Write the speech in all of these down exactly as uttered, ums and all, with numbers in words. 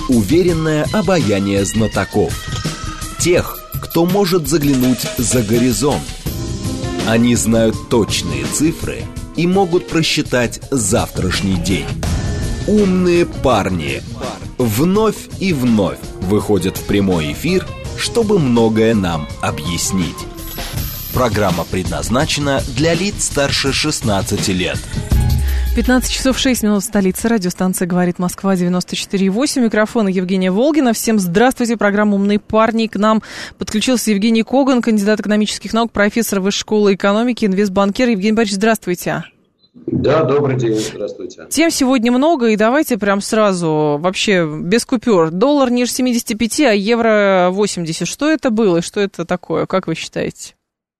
Уверенное обаяние знатоков. Тех, кто может заглянуть за горизонт. Они знают точные цифры и могут просчитать завтрашний день. Умные парни вновь и вновь выходят в прямой эфир, чтобы многое нам объяснить. Программа предназначена для лиц старше шестнадцати лет. пятнадцать часов шесть минут в столице. Радиостанция «Говорит Москва», девяносто четыре и восемь. Микрофон Евгения Волгина. Всем здравствуйте. Программа «Умные парни». К нам подключился Евгений Коган, кандидат экономических наук, профессор Высшей школы экономики, инвестбанкир. Евгений Борисович, здравствуйте. Да, добрый день, здравствуйте. Тем сегодня много, и давайте прям сразу, вообще без купюр. Доллар ниже семидесяти пяти, а евро восемьдесят. Что это было и что это такое, как вы считаете?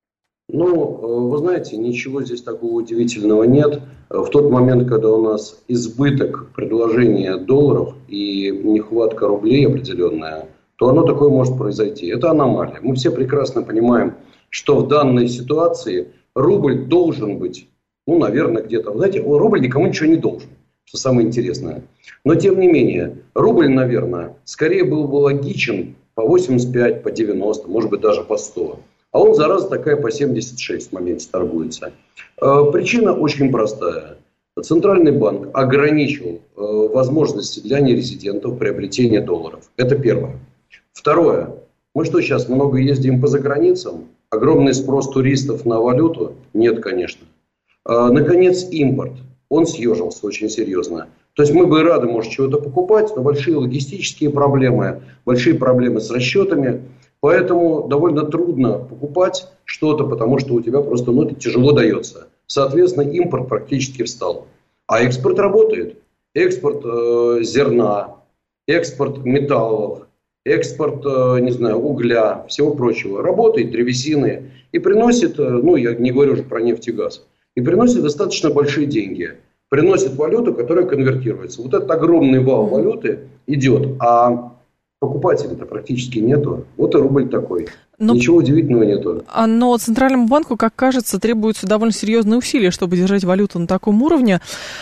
Ну, вы знаете, ничего здесь такого удивительного нет. В тот момент, когда у нас избыток предложения долларов и нехватка рублей определенная, то оно такое может произойти. Это аномалия. Мы все прекрасно понимаем, что в данной ситуации рубль должен быть, ну, наверное, где-то, знаете, рубль никому ничего не должен, что самое интересное. Но, тем не менее, рубль, наверное, скорее был бы логичен по восемьдесят пять, по девяносто, может быть, даже по сто. А он, зараза такая, по семьдесят шесть в моменте торгуется. Э, причина очень простая. Центральный банк ограничил э, возможности для нерезидентов приобретения долларов. Это первое. Второе. Мы что, сейчас много ездим по заграницам? Огромный спрос туристов на валюту? Нет, конечно. Э, наконец, импорт. Он съежился очень серьезно. То есть мы бы и рады, может, чего-то покупать, но большие логистические проблемы, большие проблемы с расчетами. Поэтому довольно трудно покупать что-то, потому что у тебя просто ну, это тяжело дается. Соответственно, импорт практически встал. А экспорт работает. Экспорт э, зерна, экспорт металлов, экспорт, э, не знаю, угля, всего прочего. Работает, древесины. И приносит, э, ну я не говорю уже про нефть и газ, и приносит достаточно большие деньги. Приносит валюту, которая конвертируется. Вот этот огромный вал валюты идет, а покупателей-то практически нету. Вот и рубль такой. Но, ничего удивительного нету. Но Центральному банку, как кажется, требуются довольно серьезные усилия, чтобы держать валюту на таком уровне.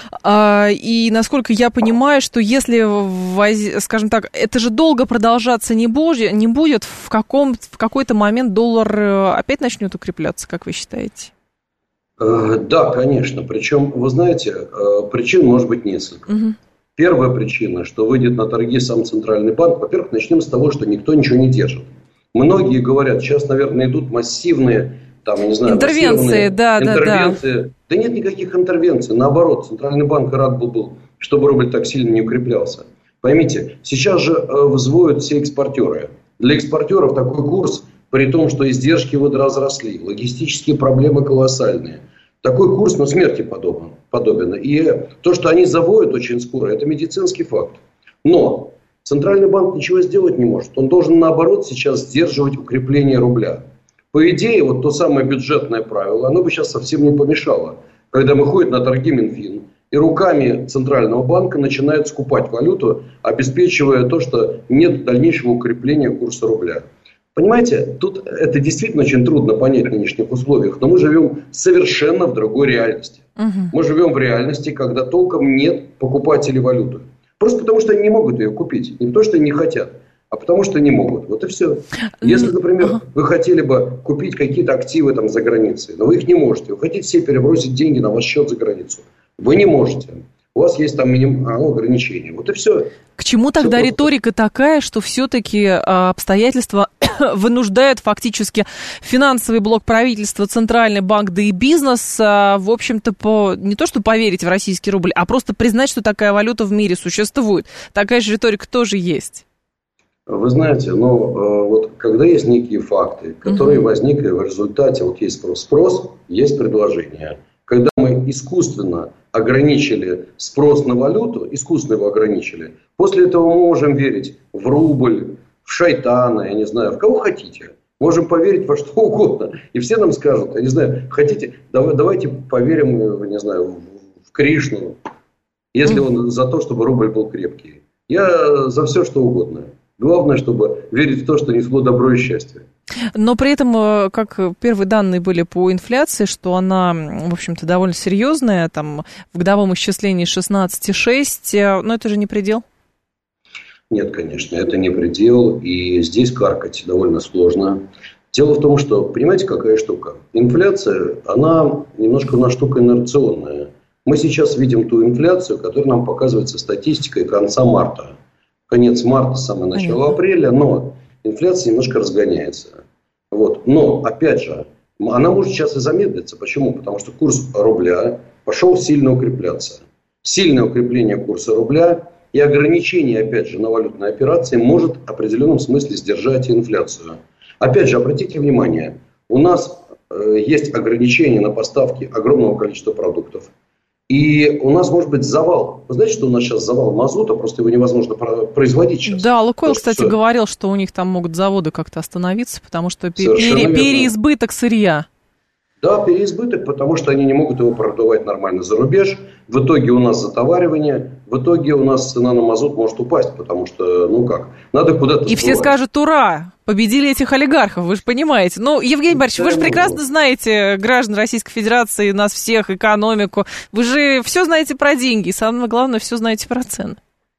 И насколько я понимаю, что если, скажем так, это же долго продолжаться не будет, в, каком, в какой-то момент доллар опять начнет укрепляться, как вы считаете? Да, конечно. Причем, вы знаете, причин может быть несколько. Угу. Первая причина, что выйдет на торги сам Центральный банк. Во-первых, начнем с того, что никто ничего не держит. Многие говорят, сейчас, наверное, идут массивные, там, не знаю, интервенции, да, интервенции. Да, да. Да нет никаких интервенций. Наоборот, Центральный банк рад был, был, чтобы рубль так сильно не укреплялся. Поймите, сейчас же э, взвоют все экспортеры. Для экспортеров такой курс, при том, что издержки возросли, логистические проблемы колоссальные. Такой курс, ну, смерти подобен, подобен. И то, что они завоют очень скоро, это медицинский факт. Но Центральный банк ничего сделать не может. Он должен, наоборот, сейчас сдерживать укрепление рубля. По идее, вот то самое бюджетное правило, оно бы сейчас совсем не помешало. Когда выходит на торги Минфин, и руками Центрального банка начинает скупать валюту, обеспечивая то, что нет дальнейшего укрепления курса рубля. Понимаете, тут это действительно очень трудно понять в нынешних условиях, но мы живем совершенно в другой реальности. Угу. Мы живем в реальности, когда толком нет покупателей валюты. Просто потому, что они не могут ее купить. Не потому, что они не хотят, а потому, что не могут. Вот и все. Если, например, вы хотели бы купить какие-то активы там за границей, но вы их не можете. Вы хотите себе перебросить деньги на ваш счет за границу. Вы не можете. У вас есть там минимум, а, ограничения. Вот и все. К чему тогда все риторика просто такая, что все-таки обстоятельства вынуждают фактически финансовый блок правительства, Центральный банк, да и бизнес, в общем-то, по, не то что поверить в российский рубль, а просто признать, что такая валюта в мире существует. Такая же риторика тоже есть. Вы знаете, ну, вот когда есть некие факты, которые угу. возникли в результате, вот есть спрос, спрос, есть предложение. Когда мы искусственно ограничили спрос на валюту, искусственно его ограничили, после этого мы можем верить в рубль, в шайтана, я не знаю, в кого хотите. Можем поверить во что угодно. И все нам скажут, я не знаю, хотите, давай, давайте поверим, не знаю, в Кришну, если он за то, чтобы рубль был крепкий. Я за все, что угодно. Главное, чтобы верить в то, что несло добро и счастье. Но при этом, как первые данные были по инфляции, что она, в общем-то, довольно серьезная, там в годовом исчислении шестнадцать целых шесть десятых, но это же не предел. Нет, конечно, это не предел, и здесь каркать довольно сложно. Дело в том, что, понимаете, какая штука? Инфляция, она немножко у нас штука инерционная. Мы сейчас видим ту инфляцию, которая нам показывается статистикой конца марта. Конец марта, самое начало апреля, но инфляция немножко разгоняется. Вот. Но, опять же, она может сейчас и замедлиться. Почему? Потому что курс рубля пошел сильно укрепляться. Сильное укрепление курса рубля и ограничение, опять же, на валютные операции может в определенном смысле сдержать инфляцию. Опять же, обратите внимание, у нас э, есть ограничения на поставки огромного количества продуктов. И у нас может быть завал. Вы знаете, что у нас сейчас завал мазута, просто его невозможно производить сейчас. Да, Лукойл, кстати, что... говорил, что у них там могут заводы как-то остановиться, потому что пере... переизбыток сырья. Да, переизбыток, потому что они не могут его продавать нормально за рубеж. В итоге у нас затоваривание, в итоге у нас цена на мазут может упасть, потому что, ну как, надо куда-то... И все скажут, ура, победили этих олигархов, вы же понимаете. Ну, Евгений Борисович, да, вы же прекрасно знаете граждан Российской Федерации, нас всех, экономику. Вы же все знаете про деньги, и самое главное, все знаете про цены.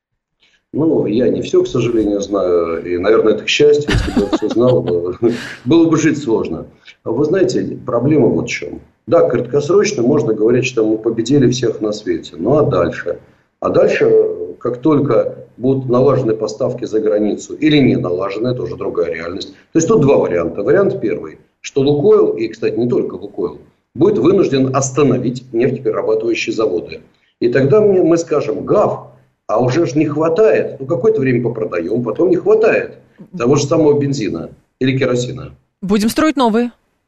Ну, я не все, к сожалению, знаю. И, наверное, это к счастью, если бы я все знал, было бы жить сложно. Вы знаете, проблема вот в чем. Да, краткосрочно можно говорить, что мы победили всех на свете. Ну, а дальше? А дальше, как только будут налажены поставки за границу или не налажены, это уже другая реальность. То есть, тут два варианта. Вариант первый, что Лукойл, и, кстати, не только Лукойл, будет вынужден остановить нефтеперерабатывающие заводы. И тогда мы скажем, гав, а уже же не хватает. Ну, какое-то время попродаем, потом не хватает того же самого бензина или керосина. Будем строить новые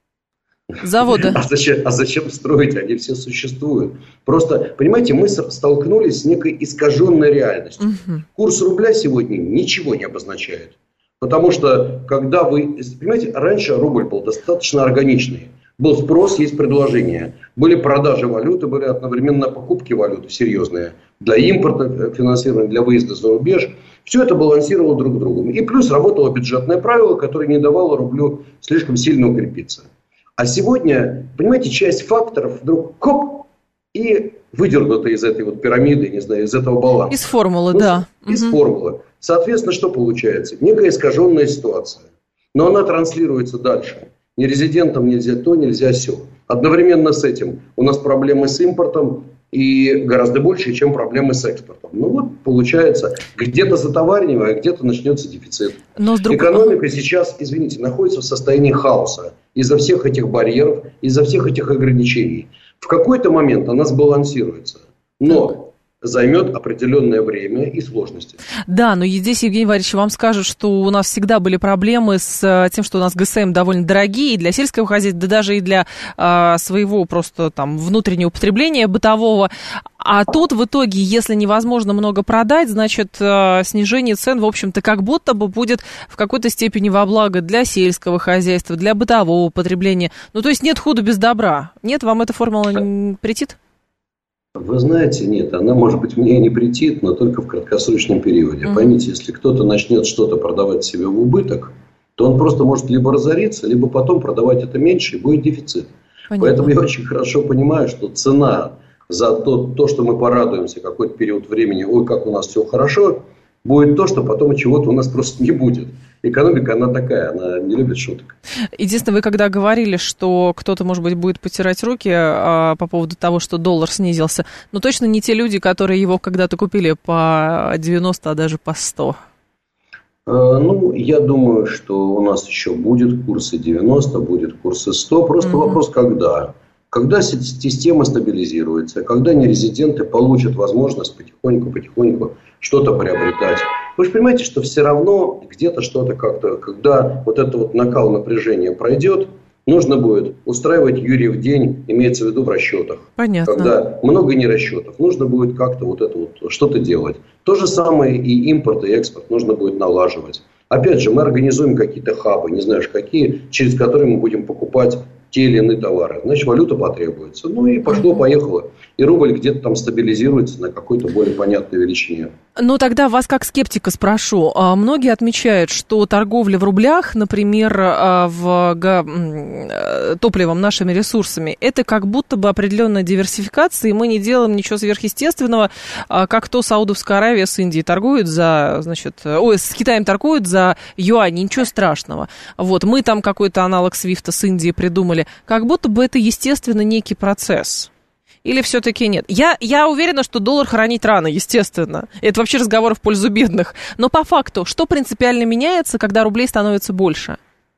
заводы. А зачем, а зачем строить? Они все существуют. Просто, понимаете, мы столкнулись с некой искаженной реальностью. Угу. Курс рубля сегодня ничего не обозначает. Потому что, когда вы... Понимаете, раньше рубль был достаточно органичный. Был спрос, есть предложение. Были продажи валюты, были одновременно покупки валюты серьезные. Для импорта финансирования, для выезда за рубеж. Все это балансировало друг с другом. И плюс работало бюджетное правило, которое не давало рублю слишком сильно укрепиться. А сегодня, понимаете, часть факторов вдруг коп и выдернута из этой вот пирамиды, не знаю, из этого баланса. Из формулы, ну, да. Из угу. формулы. Соответственно, что получается? Некая искаженная ситуация. Но она транслируется дальше. Нерезидентам нельзя то, нельзя сё. Одновременно с этим у нас проблемы с импортом и гораздо больше, чем проблемы с экспортом. Ну вот, получается, где-то затоваривание, а где-то начнется дефицит. Но друг... Экономика сейчас, извините, находится в состоянии хаоса. Из-за всех этих барьеров, из-за всех этих ограничений. В какой-то момент она сбалансируется. Но займет определенное время и сложности. Да, но здесь, Евгений Валерьевич, вам скажут, что у нас всегда были проблемы с тем, что у нас ГСМ довольно дорогие и для сельского хозяйства, да даже и для а, своего просто там внутреннего употребления бытового. А тут в итоге, если невозможно много продать, значит, снижение цен, в общем-то, как будто бы будет в какой-то степени во благо для сельского хозяйства, для бытового потребления. Ну, то есть нет худа без добра. Нет, вам эта формула не претит? Вы знаете, нет, она, может быть, мне не претит, но только в краткосрочном периоде. Mm-hmm. Поймите, если кто-то начнет что-то продавать себе в убыток, то он просто может либо разориться, либо потом продавать это меньше, и будет дефицит. Понятно. Поэтому я очень хорошо понимаю, что цена за то, то, что мы порадуемся какой-то период времени, ой, как у нас все хорошо, будет то, что потом чего-то у нас просто не будет. Экономика, она такая, она не любит шуток. Единственное, вы когда говорили, что кто-то, может быть, будет потирать руки а, по поводу того, что доллар снизился, но точно не те люди, которые его когда-то купили по девяносто, а даже по сто. А, ну, я думаю, что у нас еще будет курсы девяносто, будет курсы сто. Просто mm-hmm. вопрос, когда. Когда система стабилизируется, когда нерезиденты получат возможность потихоньку-потихоньку что-то приобретать. Вы же понимаете, что все равно где-то что-то как-то, когда вот этот вот накал напряжения пройдет, нужно будет устраивать Юрьев день, имеется в виду в расчетах. Понятно. Когда много нерасчетов, нужно будет как-то вот это вот что-то делать. То же самое и импорт, и экспорт нужно будет налаживать. Опять же, мы организуем какие-то хабы, не знаешь какие, через которые мы будем покупать те или иные товары, значит, валюта потребуется. Ну и пошло-поехало. И рубль где-то там стабилизируется на какой-то более понятной величине. Ну, тогда вас как скептика спрошу. Многие отмечают, что торговля в рублях, например, в топливом, нашими ресурсами, это как будто бы определенная диверсификация, и мы не делаем ничего сверхъестественного, как то Саудовская Аравия с Индией торгует за, значит, ой, с Китаем торгует за юань, ничего страшного. Вот, мы там какой-то аналог свифта с Индией придумали. Как будто бы это, естественно, некий процесс. Или все-таки нет? Я, я уверена, что доллар хранить рано, естественно. Это вообще разговор в пользу бедных. Но по факту, что принципиально меняется, когда рублей становится больше?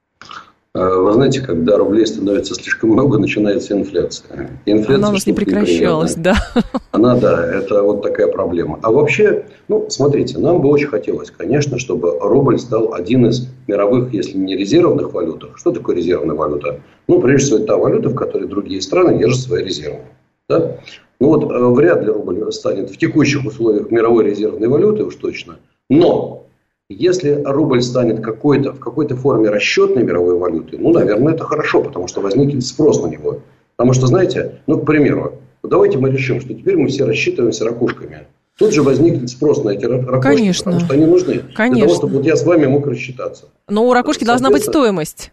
Вы знаете, когда рублей становится слишком много, начинается инфляция. инфляция Она у нас не прекращалась, да. Она, да, это вот такая проблема. А вообще, ну, смотрите, нам бы очень хотелось, конечно, чтобы рубль стал один из мировых, если не резервных валют. Что такое резервная валюта? Ну, прежде всего, это та валюта, в которой другие страны держат свои резервы. Да? Ну вот э, вряд ли рубль станет в текущих условиях мировой резервной валютой уж точно. Но если рубль станет какой-то, в какой-то форме расчетной мировой валютой, ну, наверное, это хорошо, потому что возникнет спрос на него. Потому что, знаете, ну, к примеру, давайте мы решим, что теперь мы все рассчитываемся ракушками. Тут же возникнет спрос на эти ракушки, конечно, потому что они нужны конечно. Для того, чтобы вот я с вами мог рассчитаться. Но у ракушки должна быть стоимость.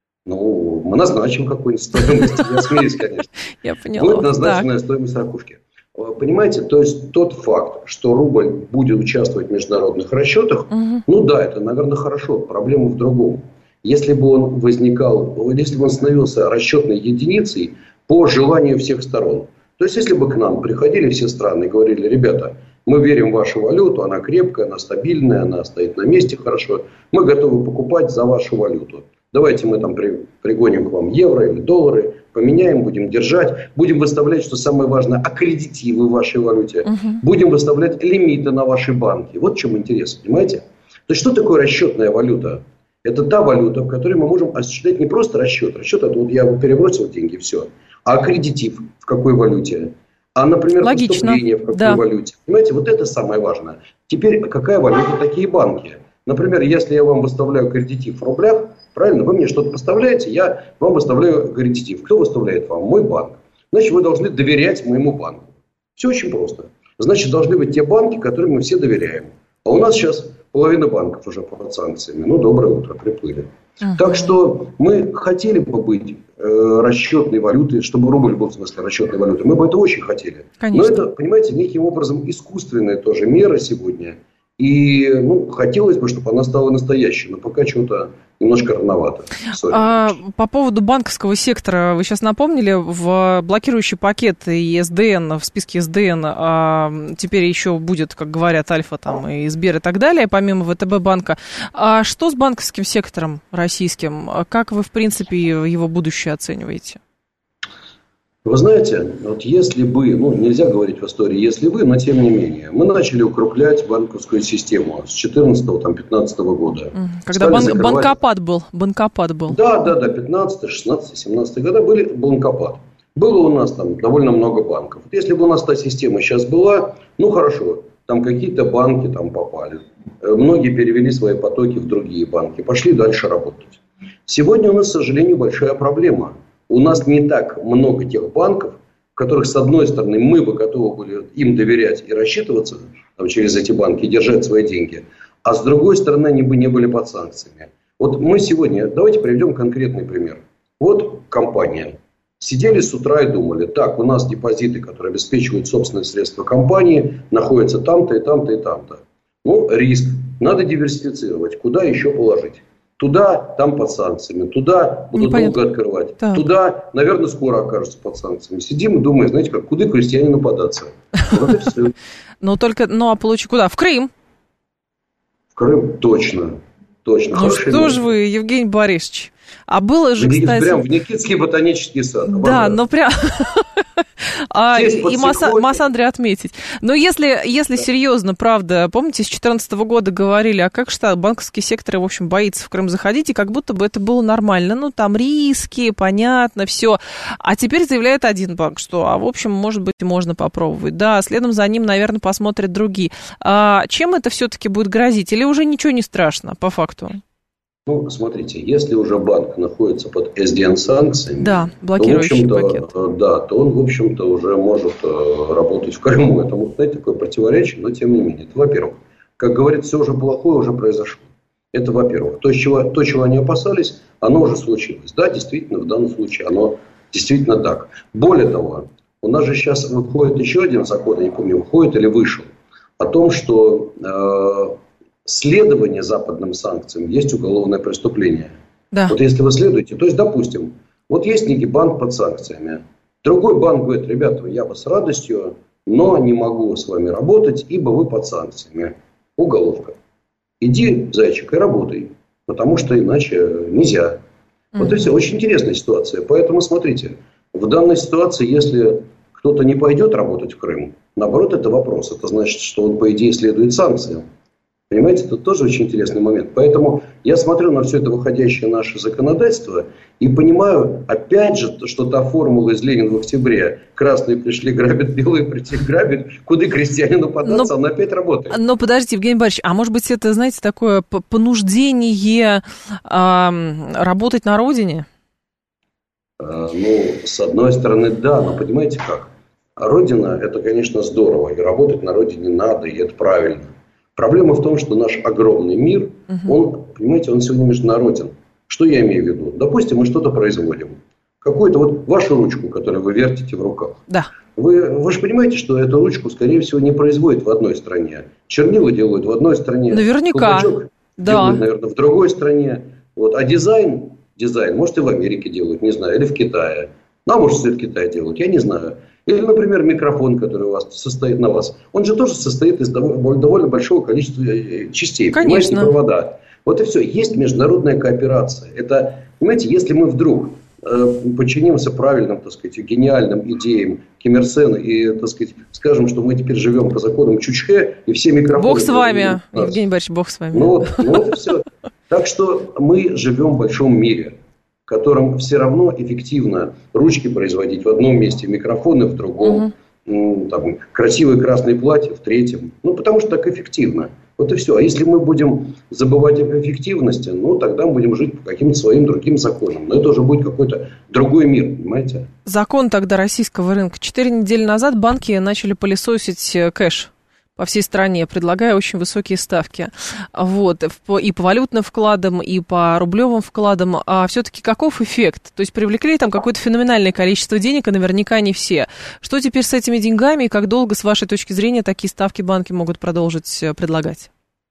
Ну, мы назначим какую-нибудь стоимость. Я смеюсь, конечно. Я поняла. Будет назначенная стоимость ракушки. Понимаете, то есть тот факт, что рубль будет участвовать в международных расчетах, угу. ну да, это, наверное, хорошо. Проблема в другом. Если бы он возникал, если бы он становился расчетной единицей по желанию всех сторон. То есть, если бы к нам приходили все страны и говорили: ребята, мы верим в вашу валюту, она крепкая, она стабильная, она стоит на месте хорошо, мы готовы покупать за вашу валюту. Давайте мы там при, пригоним к вам евро или доллары, поменяем, будем держать, будем выставлять, что самое важное, аккредитивы в вашей валюте, uh-huh. будем выставлять лимиты на ваши банки. Вот в чем интерес, понимаете? То есть, что такое расчетная валюта? Это та валюта, в которой мы можем осуществлять не просто расчет. Расчет — это вот я перебросил деньги, все. А аккредитив в какой валюте? А, например, логично. Поступление в какой да. валюте? Понимаете, вот это самое важное. Теперь, какая валюта, такие банки? Например, если я вам выставляю аккредитив в рублях, правильно, вы мне что-то поставляете, я вам выставляю аккредитив. Кто выставляет вам? Мой банк. Значит, вы должны доверять моему банку. Все очень просто. Значит, должны быть те банки, которым мы все доверяем. А у нас сейчас половина банков уже под санкциями. Ну, доброе утро, приплыли. Uh-huh. Так что мы хотели бы быть э, расчетной валютой, чтобы рубль был, в смысле, расчетной валютой. Мы бы это очень хотели. Конечно. Но это, понимаете, неким образом искусственная тоже мера сегодня. И ну, хотелось бы, чтобы она стала настоящей, но пока чего-то немножко рановато. А, по поводу банковского сектора, вы сейчас напомнили, в блокирующий пакет и эс дэ эн, в списке эс дэ эн а, теперь еще будет, как говорят, Альфа там, и Сбер и так далее, помимо вэ тэ бэ банка. А что с банковским сектором российским? Как вы, в принципе, его будущее оцениваете? Вы знаете, вот если бы, ну, нельзя говорить в истории «если бы», но тем не менее, мы начали укрупнять банковскую систему с четырнадцатого-пятнадцатого года. Когда бан- закрывать... банкопад был, банкопад был. Да, да, да, пятнадцатый, шестнадцатый, семнадцатый года были банкопад. Было у нас там довольно много банков. Вот если бы у нас та система сейчас была, ну, хорошо, там какие-то банки там попали. Многие перевели свои потоки в другие банки, пошли дальше работать. Сегодня у нас, к сожалению, большая проблема. У нас не так много тех банков, в которых, с одной стороны, мы бы готовы были им доверять и рассчитываться там, через эти банки, и держать свои деньги, а с другой стороны, они бы не были под санкциями. Вот мы сегодня, давайте приведем конкретный пример. Вот компания. Сидели с утра и думали: так, у нас депозиты, которые обеспечивают собственные средства компании, находятся там-то и там-то и там-то. Ну, риск. Надо диверсифицировать. Куда еще положить? Туда, там под санкциями. Туда будут долго открывать. Так. Туда, наверное, скоро окажутся под санкциями. Сидим и думаем, знаете, как, куда крестьянину податься. Вот и все. Ну, только, ну, а получи куда? В Крым. В Крым, точно. Точно. Ну, что ж вы, Евгений Борисович. А было же, кстати... Прям в Никитский ботанический сад. Да, но прям... А, и Массандре отметить. Но если, если серьезно, правда, помните, с две тысячи четырнадцатого года говорили, а как что, банковский сектор, в общем, боится в Крым заходить, и как будто бы это было нормально. Ну, там риски, понятно, все. А теперь заявляет один банк, что, а в общем, может быть, можно попробовать. Да, следом за ним, наверное, посмотрят другие. А чем это все-таки будет грозить? Или уже ничего не страшно, по факту? Ну, смотрите, если уже банк находится под эс ди эн-санкциями, да, блокирующий то, пакет. Да, то он, в общем-то, уже может работать в Крыму. Это, знаете, такое противоречие, но тем не менее. Это, во-первых, как говорится, все уже плохое уже произошло. Это, во-первых. То, чего, то, чего они опасались, оно уже случилось. Да, действительно, в данном случае оно действительно так. Более того, у нас же сейчас выходит еще один закон, я не помню, выходит или вышел, о том, что э, следование западным санкциям есть уголовное преступление. Да. Вот если вы следуете, то есть, допустим, вот есть некий банк под санкциями. Другой банк говорит: ребята, я бы с радостью, но не могу с вами работать, ибо вы под санкциями. Уголовка. Иди, зайчик, и работай, потому что иначе нельзя. Mm-hmm. Вот и все. Очень интересная ситуация. Поэтому смотрите, в данной ситуации, если кто-то не пойдет работать в Крым, наоборот, это вопрос. Это значит, что он, по идее, следует санкциям. Понимаете, это тоже очень интересный момент. Поэтому я смотрю на все это выходящее наше законодательство и понимаю, опять же, что та формула из «Ленина в октябре». Красные пришли грабят, белые пришли грабят. Куда крестьянину податься, но, она опять работает. Но подождите, Евгений Борисович, а может быть это, знаете, такое понуждение э, работать на родине? А, ну, с одной стороны, да, но понимаете как? Родина – это, конечно, здорово, и работать на родине надо, и это правильно. Проблема в том, что наш огромный мир, угу. он, понимаете, он сегодня международен. Что я имею в виду? Допустим, мы что-то производим. Какую-то вот вашу ручку, которую вы вертите в руках. Да. Вы, вы же понимаете, что эту ручку, скорее всего, не производят в одной стране. Чернила делают в одной стране. Наверняка. Колпачок да. делают, наверное, в другой стране. Вот. А дизайн, дизайн, может, и в Америке делают, не знаю, или в Китае. Ну, а может, все в Китае делают, я не знаю. Или, например, микрофон, который у вас состоит на вас. Он же тоже состоит из довольно, довольно большого количества частей. Конечно. Понимаете, провода. Вот и все. Есть международная кооперация. Это, понимаете, если мы вдруг э, подчинимся правильным, так сказать, гениальным идеям Ким Ир Сена и, так сказать, скажем, что мы теперь живем по законам Чучхе, и все микрофоны... Бог с вами, Евгений Борисович, Бог с вами. Ну вот, ну вот и все. Так что мы живем в большом мире, в котором все равно эффективно ручки производить в одном месте, микрофоны в другом, угу. там, красивые красные платья в третьем. Ну, потому что так эффективно. Вот и все. А если мы будем забывать об эффективности, ну, тогда мы будем жить по каким-то своим другим законам. Но это уже будет какой-то другой мир, понимаете? Закон тогда российского рынка. Четыре недели назад банки начали пылесосить кэш по всей стране, предлагая очень высокие ставки. Вот. И по валютным вкладам, и по рублевым вкладам. А все-таки каков эффект? То есть привлекли там какое-то феноменальное количество денег, и наверняка не все. Что теперь с этими деньгами, и как долго, с вашей точки зрения, такие ставки банки могут продолжить предлагать?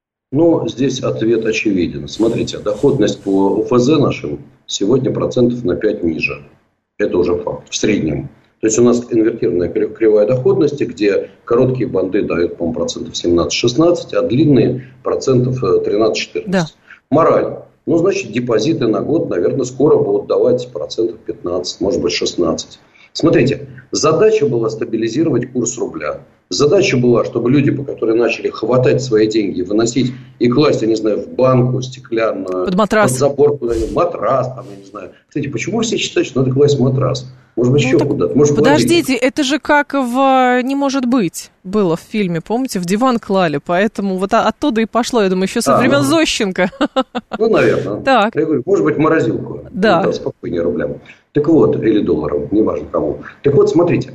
Ну, здесь ответ очевиден. Смотрите, доходность по о эф зэ нашим сегодня процентов на пять ниже. Это уже факт. В среднем. То есть у нас инвертированная кривая доходности, где короткие банды дают, по-моему, процентов семнадцать-шестнадцать, а длинные процентов тринадцать-четырнадцать. Да. Мораль. Ну, значит, депозиты на год, наверное, скоро будут давать процентов пятнадцать, может быть, шестнадцать. Смотрите, задача была стабилизировать курс рубля. Задача была, чтобы люди, по которые начали хватать свои деньги, выносить и класть, я не знаю, в банку стеклянную, под матрас, под забор куда-нибудь, матрас, там, я не знаю. Кстати, почему все считают, что надо класть в матрас? Может быть, ну, еще куда-то. Может, подождите, это же как в «Не может быть» было в фильме, помните, в диван клали, поэтому вот оттуда и пошло, я думаю, еще со а, времен ну, Зощенко. Ну, наверное. Так. Я говорю, может быть, морозилку. Да. Ну, спокойнее рублям. Так вот, или долларом, неважно кому. Так вот, смотрите,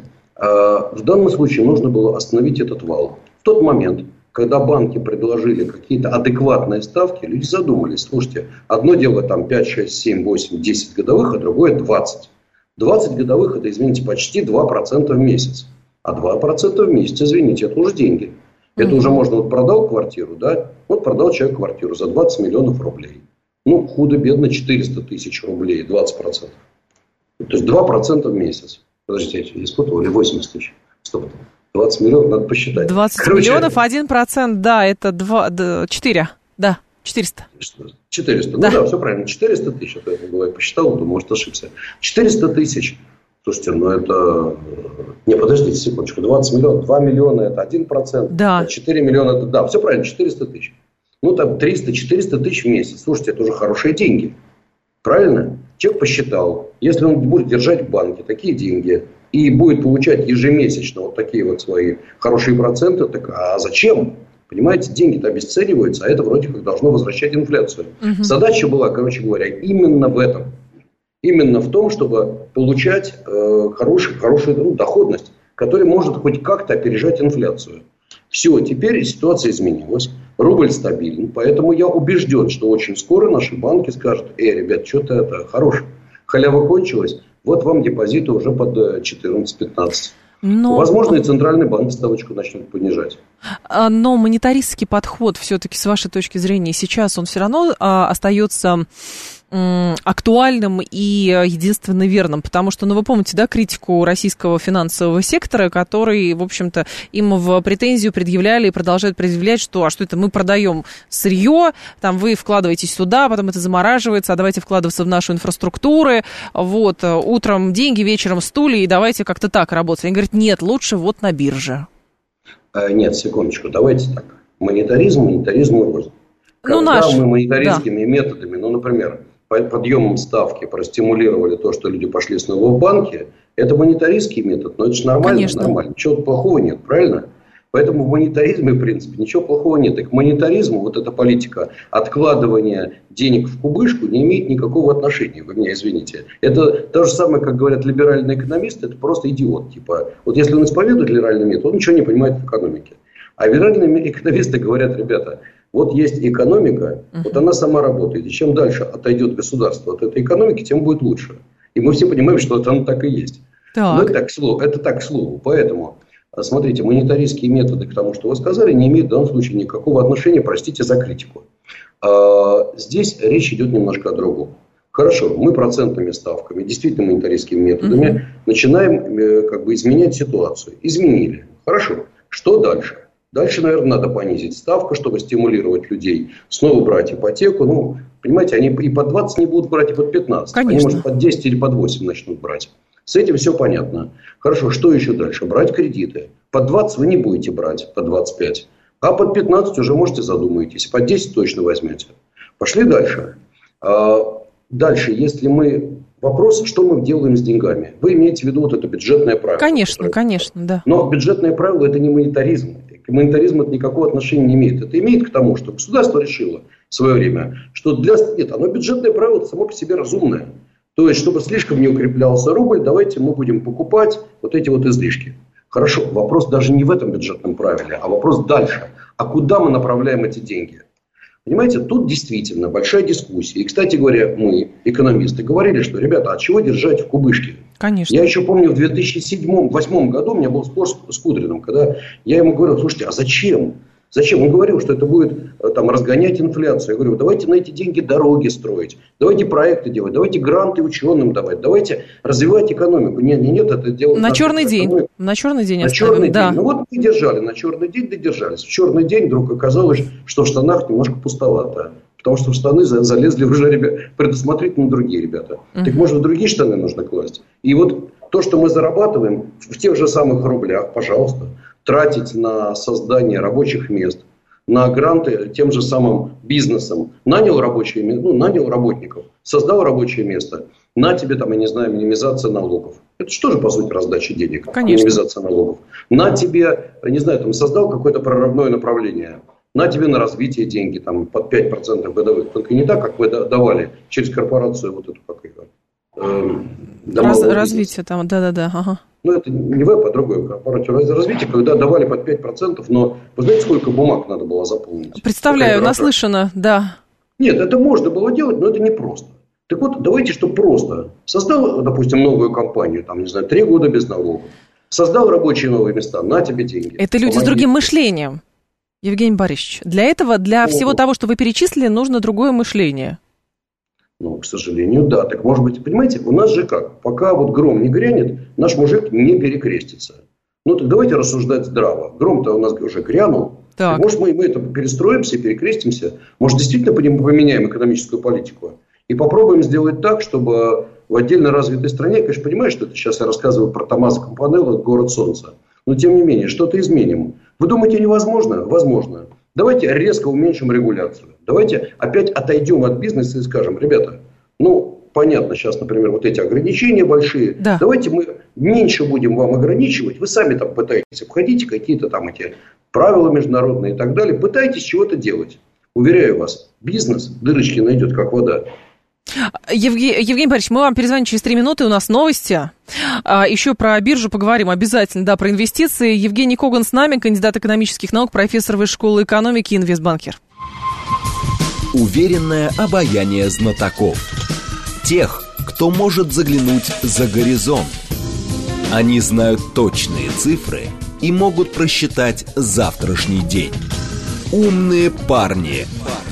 в данном случае нужно было остановить этот вал. В тот момент, когда банки предложили какие-то адекватные ставки, люди задумались. Слушайте, одно дело там пять, шесть, семь, восемь, десять годовых, а другое двадцать. двадцать годовых, это, извините, почти два процента в месяц. А два процента в месяц, извините, это уже деньги. Это mm-hmm. уже можно, вот продал квартиру, да, вот продал человек квартиру за двадцать миллионов рублей. Ну, худо-бедно четыреста тысяч рублей, двадцать процентов. То есть два процента в месяц. Подождите, я испытывал, или восемьдесят тысяч. Стоп, двадцать миллионов, надо посчитать. двадцать Короче, миллионов, один процент, да, это два, четыре, да, четыреста. четыреста, да. Ну да, все правильно, четыреста тысяч, это я было, я посчитал, думаю, может, ошибся. четыреста тысяч, слушайте, ну это, не, подождите секундочку, двадцать миллионов, два миллиона это один процент, да. А четыре миллиона это, да, все правильно, четыреста тысяч. Ну там триста-четыреста тысяч в месяц, слушайте, это уже хорошие деньги, правильно? Человек посчитал, если он будет держать в банке такие деньги и будет получать ежемесячно вот такие вот свои хорошие проценты, так а зачем? Понимаете, деньги-то обесцениваются, а это вроде как должно возвращать инфляцию. Угу. Задача была, короче говоря, именно в этом. Именно в том, чтобы получать э, хороший, хорошую ну, доходность, которая может хоть как-то опережать инфляцию. Все, теперь ситуация изменилась. Рубль стабилен. Поэтому я убежден, что очень скоро наши банки скажут: эй, ребят, что-то это хорош. Халява кончилась. Вот вам депозиты уже под четырнадцать-пятнадцать. Но... Возможно, и Центральный банк ставочку начнет понижать. Но монетаристский подход, все-таки, с вашей точки зрения, сейчас он все равно а, остается м, актуальным и единственно верным, потому что, ну, вы помните, да, критику российского финансового сектора, который, в общем-то, им в претензию предъявляли и продолжают предъявлять, что, а что это, мы продаем сырье, там вы вкладываетесь сюда, потом это замораживается, а давайте вкладываться в нашу инфраструктуру, вот, утром деньги, вечером стулья, и давайте как-то так работать. Они говорят: нет, лучше вот на бирже. Нет, секундочку, давайте так. Монетаризм, монетаризму рознь. Когда ну, наш... мы монетаристскими да. методами, ну, например, подъемом ставки простимулировали то, что люди пошли снова в банки, это монетаристский метод, но это же нормально, Конечно. нормально. Ничего плохого нет, правильно? Поэтому в монетаризме, в принципе, ничего плохого нет. И к монетаризму вот эта политика откладывания денег в кубышку не имеет никакого отношения. Вы меня извините. Это то же самое, как говорят либеральные экономисты, это просто идиот. Типа, вот если он исповедует либеральный метод, он ничего не понимает в экономике. А либеральные экономисты говорят: ребята, вот есть экономика, uh-huh. вот она сама работает. И чем дальше отойдет государство от этой экономики, тем будет лучше. И мы все понимаем, что это оно так и есть. Так. Но это так, к слову, это так к слову. Поэтому... Смотрите, монетаристские методы к тому, что вы сказали, не имеют в данном случае никакого отношения, простите за критику. Здесь речь идет немножко о другом. Хорошо, мы процентными ставками, действительно монетаристскими методами mm-hmm. начинаем как бы изменять ситуацию. Изменили. Хорошо. Что дальше? Дальше, наверное, надо понизить ставку, чтобы стимулировать людей снова брать ипотеку. Ну, понимаете, они и под двадцать не будут брать, и под пятнадцать. Конечно. Они, может, под десять или под восемь начнут брать. С этим все понятно. Хорошо, что еще дальше? Брать кредиты. Под двадцать вы не будете брать, под двадцать пять. А под пятнадцать уже, можете, задумаетесь. Под десять точно возьмете. Пошли дальше. А дальше, если мы... Вопрос, что мы делаем с деньгами. Вы имеете в виду вот это бюджетное правило? Конечно, которое... конечно, да. Но бюджетное правило – это не монетаризм. К монетаризму это никакого отношения не имеет. Это имеет к тому, что государство решило в свое время, что для... Нет, оно бюджетное правило само по себе разумное. То есть, чтобы слишком не укреплялся рубль, давайте мы будем покупать вот эти вот излишки. Хорошо, вопрос даже не в этом бюджетном правиле, а вопрос дальше. А куда мы направляем эти деньги? Понимаете, тут действительно большая дискуссия. И, кстати говоря, мы, экономисты, говорили, что, ребята, а чего держать в кубышке? Конечно. Я еще помню, в две тысячи седьмом - две тысячи восьмом году у меня был спор с Кудриным, когда я ему говорил: слушайте, а зачем? Зачем? Он говорил, что это будет там разгонять инфляцию. Я говорю: давайте на эти деньги дороги строить, давайте проекты делать, давайте гранты ученым давать, давайте развивать экономику. Нет, нет, нет, это делать... На черный день. На черный день на оставим, черный да. день. Ну вот мы держали на черный день, додержались. В черный день вдруг оказалось, что в штанах немножко пустовато. Потому что в штаны залезли уже ребята, предусмотрительно другие ребята. Uh-huh. Так может в другие штаны нужно класть. И вот то, что мы зарабатываем в тех же самых рублях, пожалуйста, тратить на создание рабочих мест, на гранты тем же самым бизнесом. Нанял рабочие, ну, нанял работников, создал рабочее место. На тебе, там, я не знаю, минимизация налогов. Это что же, по сути, раздача денег? Конечно. Минимизация налогов. На тебе, я не знаю, там, создал какое-то прорывное направление. На тебе на развитие деньги, там, под пять процентов годовых. Только не так, как вы давали через корпорацию вот эту, как ее, э, Раз, развитие там, да-да-да, ага. Ну, это не веб, а другое корпоративное развитие, когда давали под пять процентов, но вы знаете, сколько бумаг надо было заполнить? Представляю, наслышано, да. Нет, это можно было делать, но это непросто. Так вот, давайте, что просто. Создал, допустим, новую компанию, там, не знаю, три года без налогов. Создал рабочие новые места, на тебе деньги. Это люди Помоги. С другим мышлением, Евгений Борисович. Для этого, для ну, всего того, что вы перечислили, нужно другое мышление. Ну, к сожалению, да. Так, может быть, понимаете, у нас же как? Пока вот гром не грянет, наш мужик не перекрестится. Ну, так давайте рассуждать здраво. Гром-то у нас уже грянул. Так. Так, может, мы, мы это перестроимся, перекрестимся. Может, действительно поменяем экономическую политику. И попробуем сделать так, чтобы в отдельно развитой стране, конечно, понимаешь, что это сейчас я рассказываю про Томмазо Кампанелло «Город солнца». Но, тем не менее, что-то изменим. Вы думаете, невозможно? Возможно. Давайте резко уменьшим регуляцию. Давайте опять отойдем от бизнеса и скажем: ребята, ну, понятно, сейчас, например, вот эти ограничения большие. Да. Давайте мы меньше будем вам ограничивать. Вы сами там пытаетесь обходить какие-то там эти правила международные и так далее. Пытайтесь чего-то делать. Уверяю вас, бизнес дырочки найдет, как вода. Евгений, Евгений Борисович, мы вам перезвоним через три минуты, у нас новости. А, еще про биржу поговорим обязательно, да, про инвестиции. Евгений Коган с нами, кандидат экономических наук, профессор Высшей школы экономики и инвестбанкир. Уверенное обаяние знатоков. Тех, кто может заглянуть за горизонт. Они знают точные цифры и могут просчитать завтрашний день. Умные парни.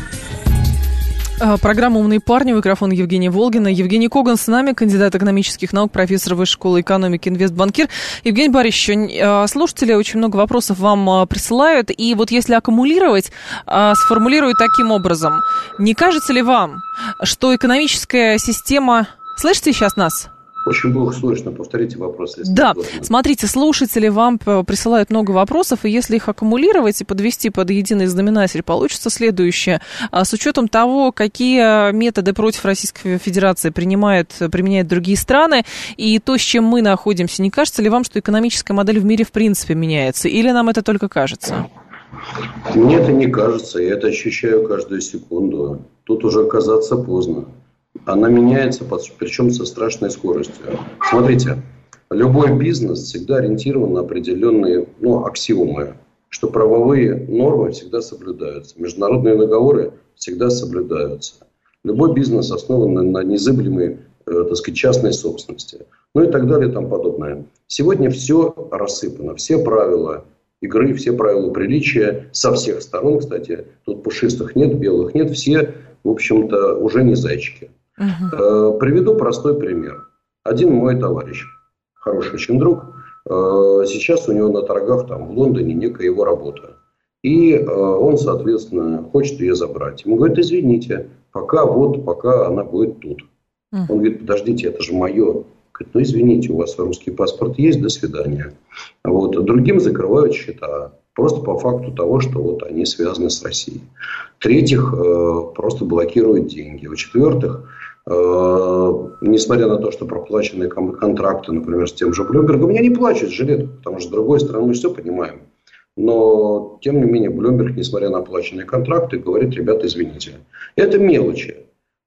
Программа «Умные парни», микрофон Евгения Волгина. Евгений Коган с нами, кандидат экономических наук, профессор Высшей школы экономики, инвестбанкир. Евгений Борисович, слушатели очень много вопросов вам присылают. И вот если аккумулировать, сформулирую таким образом. Не кажется ли вам, что экономическая система... Слышите сейчас нас? Очень плохо слышно. Повторите вопрос. Да, смотрите, слушатели вам присылают много вопросов, и если их аккумулировать и подвести под единый знаменатель, получится следующее. С учетом того, какие методы против Российской Федерации принимают, применяют другие страны, и то, с чем мы находимся, не кажется ли вам, что экономическая модель в мире в принципе меняется? Или нам это только кажется? Мне это не кажется. Я это ощущаю каждую секунду. Тут уже казаться поздно. Она меняется, причем со страшной скоростью. Смотрите, любой бизнес всегда ориентирован на определенные, ну, аксиомы, что правовые нормы всегда соблюдаются, международные договоры всегда соблюдаются. Любой бизнес основан на, на незыблемой, э, так сказать, частной собственности, ну и так далее и тому подобное. Сегодня все рассыпано, все правила игры, все правила приличия со всех сторон, кстати, тут пушистых нет, белых нет, все, в общем-то, уже не зайчики. Uh-huh. Приведу простой пример. Один мой товарищ, хороший очень друг, сейчас у него на торгах там, в Лондоне некая его работа. И он, соответственно, хочет ее забрать. Ему говорят, извините, пока вот, пока она будет тут. Uh-huh. Он говорит, подождите, это же мое. Говорит, ну извините, у вас русский паспорт есть, до свидания. Вот. Другим закрывают счета. Просто по факту того, что вот они связаны с Россией. В-третьих, просто блокируют деньги. В-четвертых, несмотря на то, что проплаченные контракты, например, с тем же Bloomberg, меня не плачут жилетку, потому что с другой стороны мы все понимаем. Но, тем не менее, Bloomberg, несмотря на оплаченные контракты, говорит, ребята, извините. Это мелочи.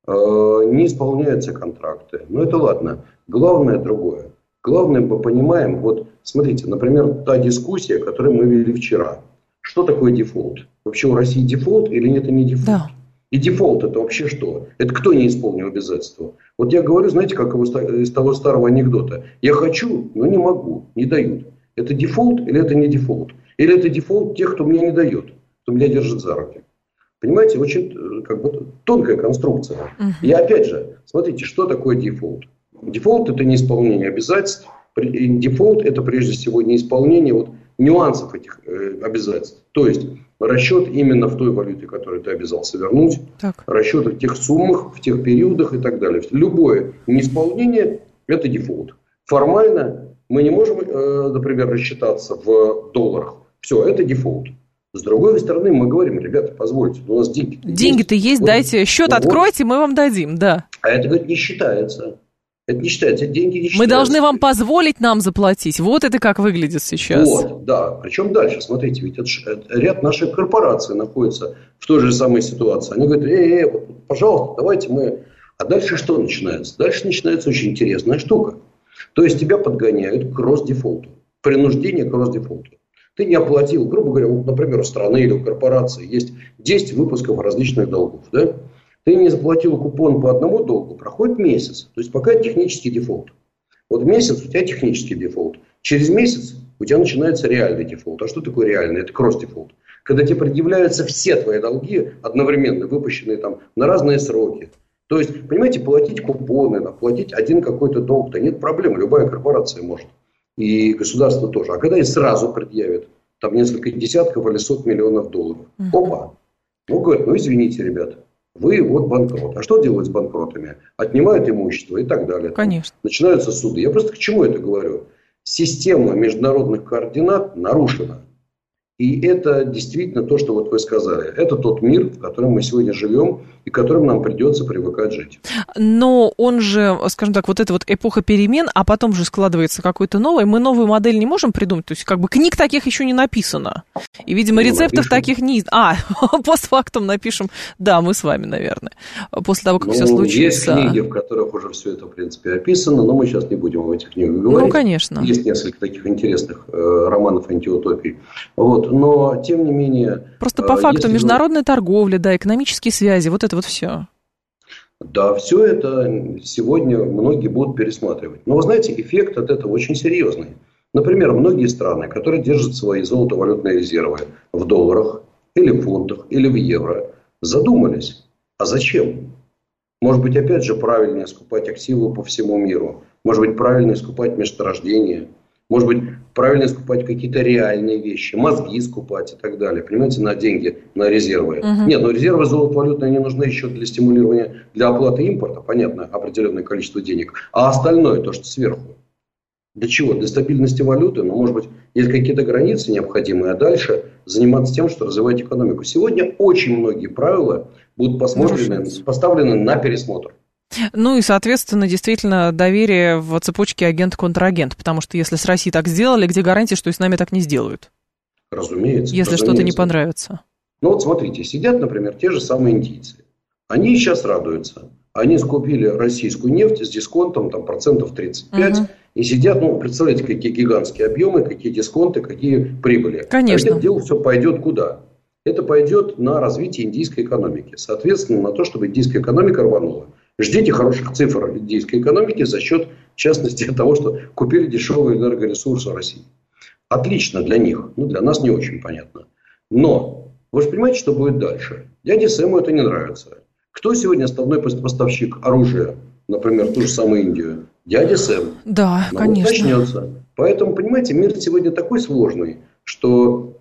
Не исполняются контракты. Но это ладно. Главное другое. Главное, мы понимаем, вот смотрите, например, та дискуссия, которую мы вели вчера. Что такое дефолт? Вообще у России дефолт или это не дефолт? Да. И дефолт это вообще что? Это кто не исполнил обязательства? Вот я говорю, знаете, как из того старого анекдота. Я хочу, но не могу, не дают. Это дефолт или это не дефолт? Или это дефолт тех, кто мне не дает, кто меня держит за руки? Понимаете, очень как бы тонкая конструкция. Uh-huh. И опять же, смотрите, что такое дефолт? Дефолт – это неисполнение обязательств. Дефолт – это прежде всего неисполнение вот, нюансов этих э, обязательств. То есть расчет именно в той валюте, которую ты обязался вернуть, так. Расчет в тех суммах, в тех периодах и так далее. Любое неисполнение – это дефолт. Формально мы не можем, э, например, рассчитаться в долларах. Все, это дефолт. С другой стороны, мы говорим, ребята, позвольте, у нас деньги. Деньги-то есть, есть вот, дайте счет, вот, откройте, мы вам дадим, да. А это, говорит, не считается. Это не считается, это деньги не считаются. Мы должны вам позволить нам заплатить. Вот это как выглядит сейчас. Вот, да. Причем дальше, смотрите, ведь это, это, ряд наших корпораций находится в той же самой ситуации. Они говорят, эй, эй, пожалуйста, давайте мы... А дальше что начинается? Дальше начинается очень интересная штука. То есть тебя подгоняют к кросс-дефолту. Принуждение к кросс-дефолту. Ты не оплатил, грубо говоря, вот, например, у страны или у корпорации есть десять выпусков различных долгов, да? Ты не заплатил купон по одному долгу, проходит месяц. То есть пока технический дефолт. Вот месяц у тебя технический дефолт. Через месяц у тебя начинается реальный дефолт. А что такое реальный? Это кросс-дефолт. Когда тебе предъявляются все твои долги одновременно, выпущенные там на разные сроки. То есть, понимаете, платить купоны, платить один какой-то долг, да нет проблем. Любая корпорация может. И государство тоже. А когда и сразу предъявят там несколько десятков или сот миллионов долларов. Uh-huh. Опа. Ну, говорят, ну извините, ребята. Вы вот банкрот. А что делают с банкротами? Отнимают имущество и так далее. Конечно. Начинаются суды. Я просто к чему это говорю? Система международных координат нарушена. И это действительно то, что вот вы сказали. Это тот мир, в котором мы сегодня живем, и к которому нам придется привыкать жить. Но он же, скажем так, вот эта вот эпоха перемен, а потом же складывается какой-то новый. Мы новую модель не можем придумать. То есть, как бы книг таких еще не написано. И, видимо, ну, рецептов напишем. Таких не... А, постфактум напишем. Да, мы с вами, наверное. После того, как ну, все случится. Есть книги, в которых уже все это, в принципе, описано, но мы сейчас не будем об этих книгах говорить. Ну, конечно. Есть несколько таких интересных э, романов антиутопий. Вот. Но, тем не менее... Просто по факту международная вы... торговля, да, экономические связи, вот это вот все. Да, все это сегодня многие будут пересматривать. Но, вы знаете, эффект от этого очень серьезный. Например, многие страны, которые держат свои золотовалютные резервы в долларах, или в фунтах, или в евро, задумались, а зачем? Может быть, опять же, правильнее скупать активы по всему миру. Может быть, правильнее скупать месторождения. Может быть, правильно скупать какие-то реальные вещи, мозги скупать и так далее. Понимаете, на деньги, на резервы. Uh-huh. Нет, но резервы золотовалютные не нужны еще для стимулирования, для оплаты импорта, понятно, определенное количество денег. А остальное, то, что сверху. Для чего? Для стабильности валюты. Но, может быть, есть какие-то границы необходимые, а дальше заниматься тем, что развивать экономику. Сегодня очень многие правила будут посмотрены, поставлены на пересмотр. Ну и, соответственно, действительно доверие в цепочке агент-контрагент, потому что если с Россией так сделали, где гарантия, что и с нами так не сделают? Разумеется. Если разумеется. Что-то не понравится. Ну вот смотрите, сидят, например, те же самые индийцы. Они сейчас радуются. Они скупили российскую нефть с дисконтом там, процентов тридцать пять. Угу. И сидят, ну, представляете, какие гигантские объемы, какие дисконты, какие прибыли. Конечно. А это дело все пойдет куда? Это пойдет на развитие индийской экономики. Соответственно, на то, чтобы индийская экономика рванула. Ждите хороших цифр индийской экономики за счет, в частности, того, что купили дешевые энергоресурсы России. Отлично для них. Ну, для нас не очень понятно. Но вы же понимаете, что будет дальше? Дяде Сэму это не нравится. Кто сегодня основной поставщик оружия, например, ту же самую Индию? Дядя Сэм. Да, Но конечно. Вот начнется. Поэтому, понимаете, мир сегодня такой сложный, что,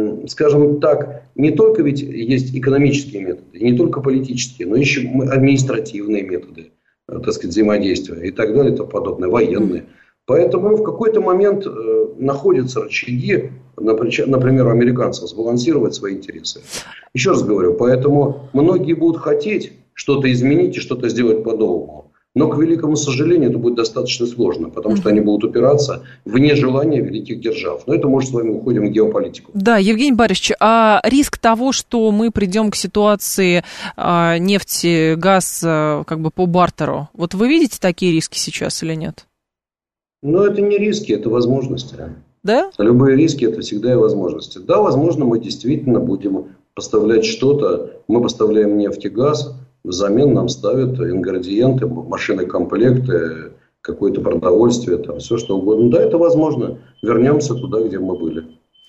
скажем так, не только ведь есть экономические методы, не только политические, но еще административные методы, так сказать, взаимодействия и так далее и тому подобное, военные. Поэтому в какой-то момент находятся рычаги, например, у американцев, сбалансировать свои интересы. Еще раз говорю, поэтому многие будут хотеть что-то изменить и что-то сделать по-новому. Но, к великому сожалению, это будет достаточно сложно, потому что они будут упираться в нежелание великих держав. Но это мы уже с вами уходим в геополитику. Да, Евгений Борисович, а риск того, что мы придем к ситуации а, нефти, газ а, как бы по бартеру, вот вы видите такие риски сейчас или нет? Ну, это не риски, это возможности. Да? Любые риски – это всегда и возможности. Да, возможно, мы действительно будем поставлять что-то. Мы поставляем нефть и газ. Взамен нам ставят ингредиенты, машины, комплекты, какое-то продовольствие, там, все что угодно. Да, это возможно. Вернемся туда, где мы были.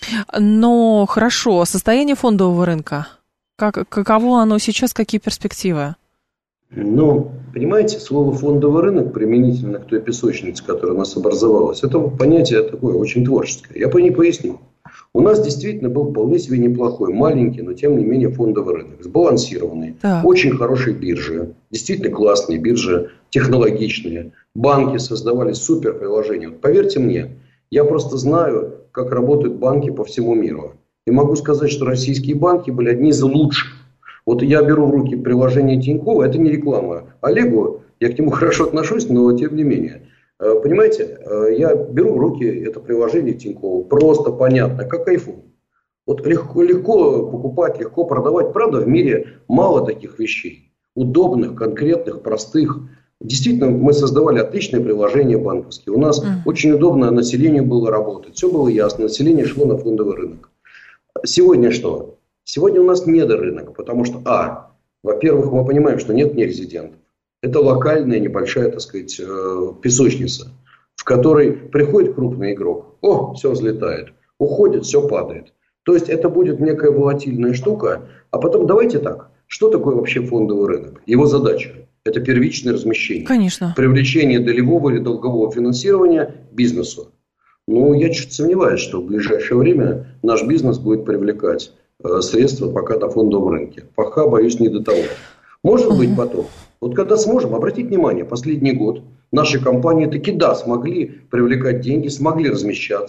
Но хорошо, состояние фондового рынка, как, каково оно сейчас, какие перспективы? Ну, понимаете, слово фондовый рынок применительно к той песочнице, которая у нас образовалась, это понятие такое очень творческое. Я по ней поясню. У нас действительно был вполне себе неплохой, маленький, но тем не менее фондовый рынок. Сбалансированный, так. Очень хорошие биржи, действительно классные биржи, технологичные. Банки создавали супер приложения. Вот поверьте мне, я просто знаю, как работают банки по всему миру. И могу сказать, что российские банки были одни из лучших. Вот я беру в руки приложение Тинькова, это не реклама Олегу, я к нему хорошо отношусь, но тем не менее. Понимаете, я беру в руки это приложение Тинькова, просто понятно, как iPhone. Вот легко, легко покупать, легко продавать. Правда, в мире мало таких вещей. Удобных, конкретных, простых. Действительно, мы создавали отличные приложения банковские. У нас mm. очень удобно населению было работать. Все было ясно, население шло на фондовый рынок. Сегодня что? Сегодня у нас недорынок, потому что, а, во-первых, мы понимаем, что нет нерезидентов. Это локальная небольшая, так сказать, песочница, в которой приходит крупный игрок, о, все взлетает, уходит, все падает. То есть это будет некая волатильная штука. А потом давайте так, что такое вообще фондовый рынок? Его задача – это первичное размещение. Конечно. Привлечение долевого или долгового финансирования бизнесу. Ну, я чуть сомневаюсь, что в ближайшее время наш бизнес будет привлекать э, средства пока на фондовом рынке. Пока, боюсь, не до того. Может быть, потом. Вот когда сможем, обратите внимание, последний год наши компании таки да, смогли привлекать деньги, смогли размещаться.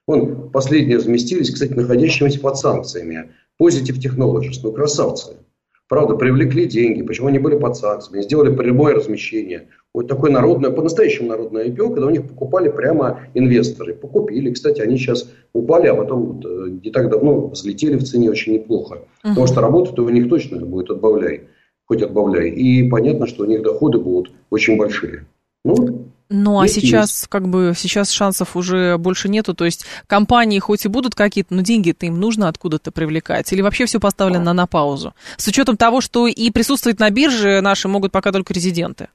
Вон, последние разместились, кстати, находящимися под санкциями. Positive Technologies, ну, красавцы. Правда, привлекли деньги, почему они были под санкциями, сделали прямое размещение. Вот такое народное, по-настоящему народное ай пи о, когда у них покупали прямо инвесторы. Покупили, кстати, они сейчас упали, а потом вот, не так давно взлетели в цене очень неплохо. Uh-huh. Потому что работа-то у них точно будет отбавляй, хоть отбавляй. И понятно, что у них доходы будут очень большие. Ну, Ну, а сейчас, есть. как бы, сейчас шансов уже больше нету. То есть, компании хоть и будут какие-то, но деньги-то им нужно откуда-то привлекать. Или вообще все поставлено на паузу? С учетом того, что и присутствовать на бирже наши могут пока только резиденты.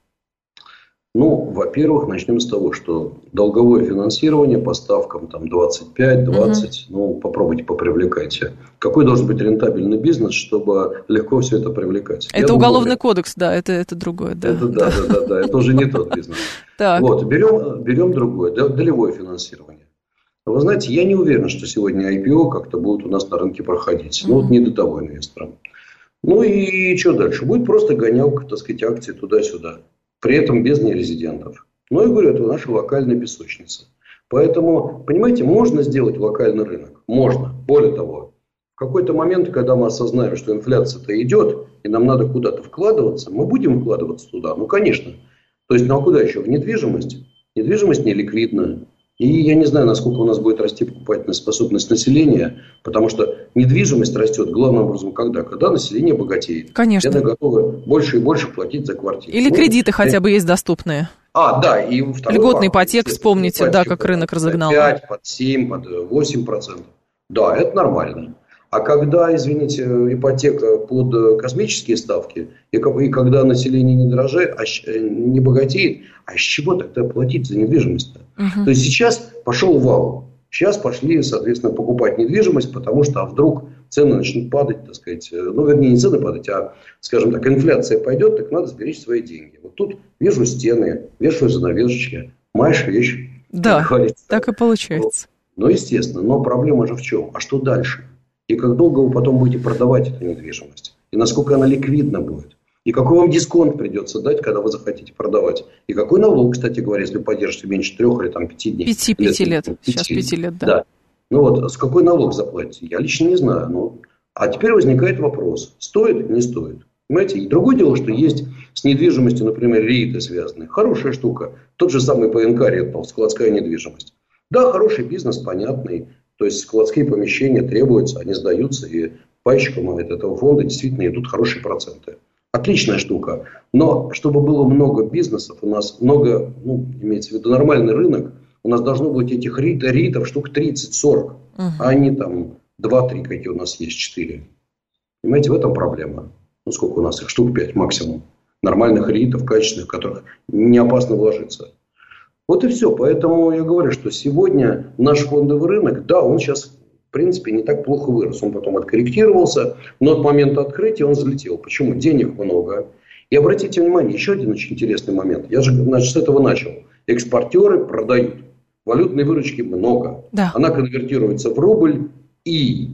Ну, во-первых, начнем с того, что долговое финансирование по ставкам там двадцать пять двадцать, угу. ну, попробуйте попривлекайте. Какой должен быть рентабельный бизнес, чтобы легко все это привлекать? Это Я уголовный думаю, кодекс, да, это, это другое. Да, это, да, да, да, да, это уже не тот бизнес. Вот, берем, берем другое, долевое финансирование. Вы знаете, я не уверен, что сегодня ай пи о как-то будут у нас на рынке проходить. Ну, вот не до того инвесторам. Ну, и что дальше? Будет просто гонялка, так сказать, акции туда-сюда. При этом без нерезидентов. Ну, я говорю, это наша локальная песочница. Поэтому, понимаете, можно сделать локальный рынок. Можно. Более того, в какой-то момент, когда мы осознаем, что инфляция-то идет, и нам надо куда-то вкладываться, мы будем вкладываться туда. Ну, конечно. То есть, ну, а куда еще? В недвижимость. Недвижимость не ликвидна. И я не знаю, насколько у нас будет расти покупательная способность населения, потому что недвижимость растет главным образом когда? Когда население богатеет. Конечно. Это готовы больше и больше платить за квартиру. Или ну, кредиты хотя бы есть доступные. А, да. И второй льготный ипотек, вспомните, да, как рынок разогнал. Под пять, под семь, под восемь процентов. Да, это нормально. А когда, извините, ипотека под космические ставки, и когда население не дорожает, а не богатеет, а с чего тогда платить за недвижимость-то? Uh-huh. То есть сейчас пошел вал. Сейчас пошли, соответственно, покупать недвижимость, потому что а вдруг цены начнут падать, так сказать. Ну, вернее, не цены падать, а, скажем так, инфляция пойдет, так надо сберечь свои деньги. Вот тут вижу стены, вешаю занавесочки, маешь вещь. Да, так и получается. Ну, естественно, но проблема же в чем? А что дальше? И как долго вы потом будете продавать эту недвижимость? И насколько она ликвидна будет? И какой вам дисконт придется дать, когда вы захотите продавать? И какой налог, кстати говоря, если вы поддержите меньше трех или там, пяти дней? Пяти, пяти лет. лет. Сейчас пяти лет, да. да. Ну вот, с какой налог заплатите? Я лично не знаю. Но... А теперь возникает вопрос. Стоит, не стоит? Понимаете? И другое дело, что есть с недвижимостью, например, рииты связанные. Хорошая штука. Тот же самый ПНК Рентал, складская недвижимость. Да, хороший бизнес, понятный. То есть складские помещения требуются, они сдаются, и пайщикам этого фонда действительно идут хорошие проценты. Отличная штука. Но чтобы было много бизнесов, у нас много, ну, имеется в виду нормальный рынок, у нас должно быть этих ритов штук тридцать-сорок, uh-huh. а не там два-три, какие у нас есть, четыре. Понимаете, в этом проблема. Ну, сколько у нас их? Штук пять максимум. Нормальных ритов, качественных, в которых не опасно вложиться. Вот и все. Поэтому я говорю, что сегодня наш фондовый рынок, да, он сейчас, в принципе, не так плохо вырос. Он потом откорректировался, но от момента открытия он взлетел. Почему? Денег много. И обратите внимание, еще один очень интересный момент. Я же, значит, с этого начал. Экспортеры продают. Валютной выручки много. Да. Она конвертируется в рубль и,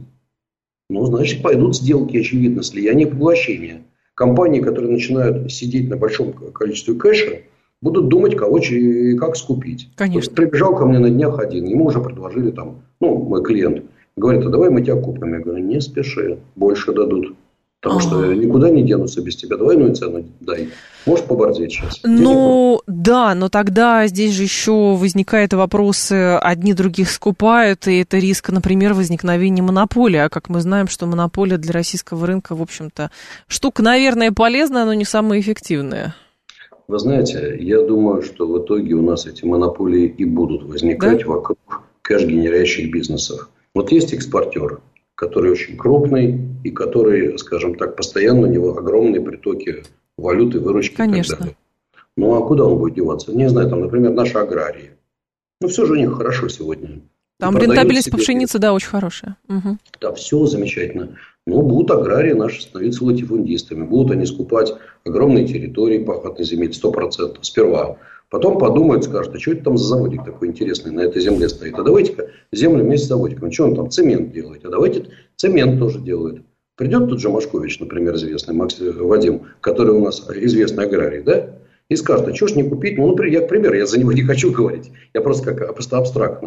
ну, значит, пойдут сделки, очевидно, слияние и поглощение. Компании, которые начинают сидеть на большом количестве кэша, будут думать, кого и как скупить. Конечно. Прибежал ко мне на днях один, ему уже предложили там, ну, мой клиент, говорит, а давай мы тебя купим. Я говорю, не спеши, больше дадут. Потому ага. что никуда не денутся без тебя. Двойную цену дай. Может поборзеть сейчас. Ну, да, но тогда здесь же еще возникают вопросы, одни других скупают, и это риск, например, возникновения монополии. А как мы знаем, что монополия для российского рынка, в общем-то, штука, наверное, полезная, но не самая эффективная. Вы знаете, я думаю, что в итоге у нас эти монополии и будут возникать, да? Вокруг кэш-генерящих бизнесов. Вот есть экспортер, который очень крупный и который, скажем так, постоянно у него огромные притоки валюты, выручки. Конечно. И так далее. Ну, а куда он будет деваться? Не знаю, там, например, наши аграрии. Ну, все же у них хорошо сегодня. Там рентабельность по пшенице, да, очень хорошая. Угу. Да, все замечательно. Но будут аграрии наши становиться латифундистами. Будут они скупать огромные территории пахотной земли, сто процентов сперва. Потом подумают, скажут, а что это там за заводик такой интересный на этой земле стоит? А давайте-ка землю вместе с заводиком. Что он там, цемент делает? А давайте цемент тоже делает. Придет тут же Машкович, например, известный, Макс, Вадим, который у нас известный аграрий, да? И скажет, а что ж не купить? Ну, например, я, к примеру, я за него не хочу говорить. Я просто как просто абстрактно.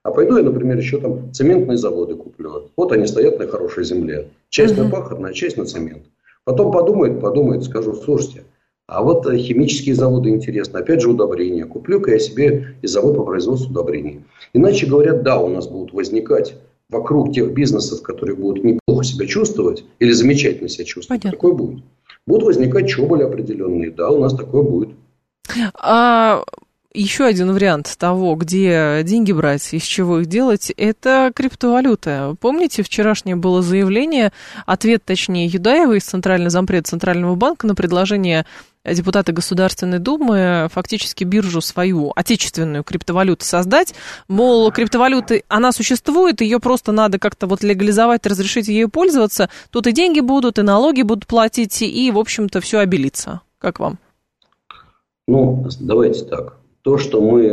А пойду я, например, еще там цементные заводы куплю. Вот они стоят на хорошей земле. Часть на пахотная, часть на цемент. Потом подумает, подумает, скажу, слушайте, а вот химические заводы интересны. Опять же удобрения. Куплю-ка я себе и завод по производству удобрений. Иначе говорят, да, у нас будут возникать вокруг тех бизнесов, которые будут неплохо себя чувствовать или замечательно себя чувствовать. Понятно. Такое будет. Будут возникать чоболи определенные. Да, у нас такое будет. А еще один вариант того, где деньги брать, из чего их делать, это криптовалюта. Помните, вчерашнее было заявление, ответ, точнее, Юдаева из Центрального зампреда Центрального банка на предложение депутата Государственной Думы фактически биржу свою, отечественную криптовалюту создать. Мол, криптовалюта, она существует, ее просто надо как-то вот легализовать, разрешить ею пользоваться. Тут и деньги будут, и налоги будут платить, и, в общем-то, все обелится. Как вам? Ну, давайте так. То, что мы,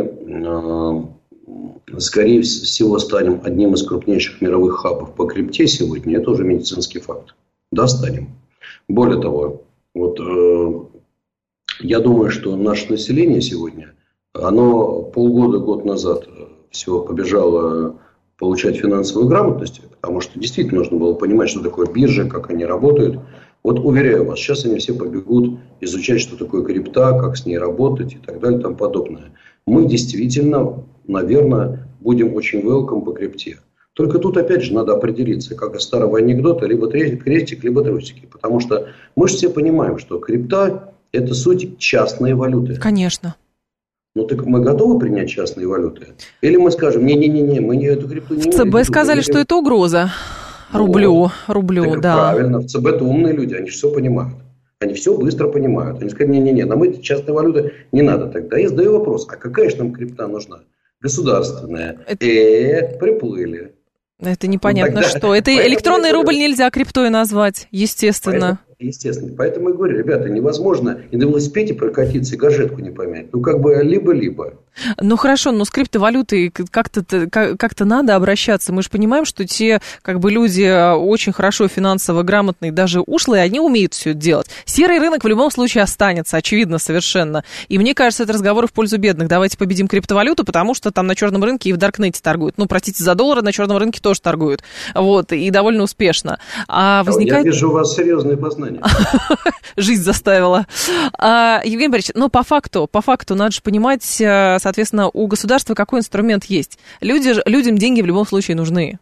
э, скорее всего, станем одним из крупнейших мировых хабов по крипте сегодня, это уже медицинский факт. Да, станем. Более того, вот э, я думаю, что наше население сегодня, оно полгода, год назад все побежало получать финансовую грамотность, потому что действительно нужно было понимать, что такое биржа, как они работают. Вот уверяю вас, сейчас они все побегут изучать, что такое крипта, как с ней работать и так далее и тому подобное. Мы действительно, наверное, будем очень welcome по крипте. Только тут опять же надо определиться, как из старого анекдота, либо крестик, либо трусики. Потому что мы же все понимаем, что крипта – это суть частной валюты. Конечно. Ну так мы готовы принять частные валюты? Или мы скажем, не-не-не, мы не эту крипту не... В ЦБ сказали, что это угроза. Рублю, рублю, так да. Правильно, в ЦБ-то умные люди, они все понимают. Они все быстро понимают. Они сказали, не-не-не, нам эти частные валюты не надо. Тогда я задаю вопрос, а какая же нам крипта нужна? Государственная. Это... Э, приплыли. Это непонятно, ну, тогда... что. Это Поэтому электронный говорю... рубль нельзя криптой назвать, естественно. Поэтому, естественно. Поэтому я говорю, ребята, невозможно и на велосипеде прокатиться, и гаджетку не помять. Ну, как бы либо-либо. Ну, хорошо, но с криптовалютой как-то, как-то надо обращаться. Мы же понимаем, что те, как бы, люди очень хорошо финансово грамотные, даже ушлые, они умеют все это делать. Серый рынок в любом случае останется, очевидно, совершенно. И мне кажется, это разговор в пользу бедных. Давайте победим криптовалюту, потому что там на черном рынке и в даркнете торгуют. Ну, простите, за доллары на черном рынке тоже торгуют. Вот, и довольно успешно. А возникает... Я вижу у вас серьезные познания. Жизнь заставила. Евгений Борисович, ну, по факту, по факту надо же понимать... Соответственно, у государства какой инструмент есть? Люди, людям деньги в любом случае нужны.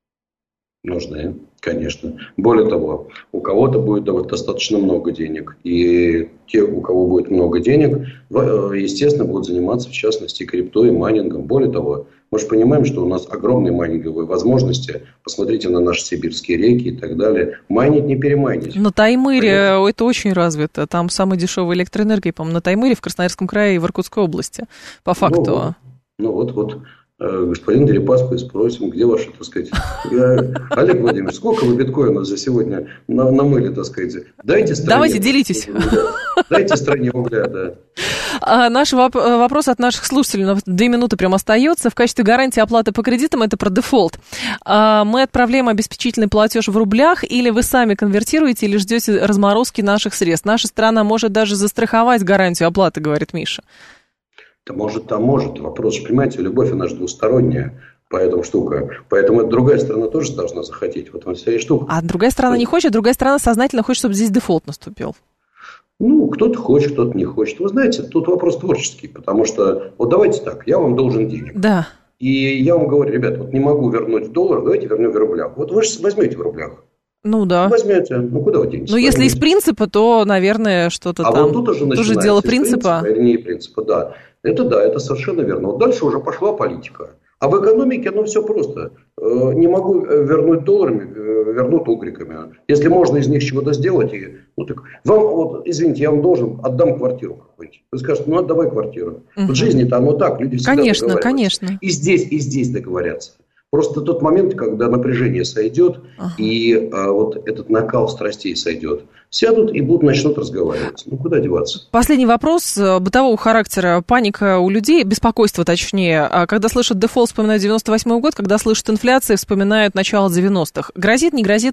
Нужны, конечно. Более того, у кого-то будет достаточно много денег. И те, у кого будет много денег, естественно, будут заниматься, в частности, крипто и майнингом. Более того, мы же понимаем, что у нас огромные майнинговые возможности. Посмотрите на наши сибирские реки и так далее. Майнить не перемайнить. На Таймыре Понятно? Это очень развито. Там самая дешевая электроэнергия, по-моему, на Таймыре, в Красноярском крае и в Иркутской области. По факту. Ну вот, ну, вот. вот. Господин Дерипаску спросим, где ваши, так сказать... Я... Олег Владимирович, сколько вы биткоинов за сегодня намыли, так сказать? Дайте стране... Давайте, делитесь. Дайте стране угля, да. А, наш воп- вопрос от наших слушателей, на две минуты прям остается. В качестве гарантии оплаты по кредитам, это про дефолт. А, мы отправляем обеспечительный платеж в рублях, или вы сами конвертируете, или ждете разморозки наших средств? Наша страна может даже застраховать гарантию оплаты, говорит Миша. Да может, там может. Вопрос, понимаете, любовь, она же двусторонняя. Поэтому штука. Поэтому другая страна тоже должна захотеть. Вот вся и штука. А другая страна не хочет, другая страна сознательно хочет, чтобы здесь дефолт наступил. Ну, кто-то хочет, кто-то не хочет. Вы знаете, тут вопрос творческий. Потому что, вот давайте так, я вам должен денег. Да. И я вам говорю, ребят, вот не могу вернуть в долларах, давайте вернем в рублях. Вот вы же возьмете в рублях. Ну да. Возьмете. Ну куда вы денетесь? Ну если из принципа, то, наверное, что-то а там. А вот тут уже начинается. Тоже дело принципа. принципа. Или не принципа, да. Это да, это совершенно верно. Вот дальше уже пошла политика. А в экономике, ну, все просто. Не могу вернуть долларами, вернут угриками. Если можно из них чего-то сделать, и, ну, так, вам, вот, извините, я вам должен, отдам квартиру какую-нибудь. Вы скажете, ну, отдавай квартиру. Угу. В жизни-то оно так, люди всегда конечно, договариваются. Конечно. И здесь, и здесь договорятся. Просто тот момент, когда напряжение сойдет, ага. и а, вот этот накал страстей сойдет, сядут и будут начнут разговаривать. Ну, куда деваться? Последний вопрос бытового характера. Паника у людей, беспокойство точнее. Когда слышат дефолт, вспоминают девяносто восьмой год, когда слышат инфляцию, вспоминают начало девяностых. Грозит, не грозит?